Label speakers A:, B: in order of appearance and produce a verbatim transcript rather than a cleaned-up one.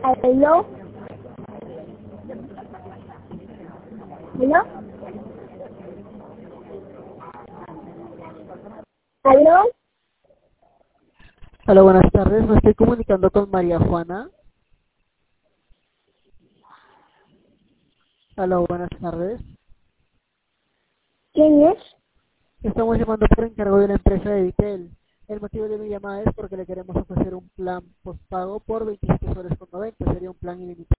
A: ¿Aló? ¿Aló? ¿Aló?
B: Hola, buenas tardes. Me estoy comunicando con María Juana. Hola, buenas tardes.
A: ¿Quién es?
B: Estamos llamando por encargo de la empresa de Vitel. El motivo de mi llamada es porque le queremos ofrecer un plan postpago por veintisiete soles con noventa. Sería un plan ilimitado.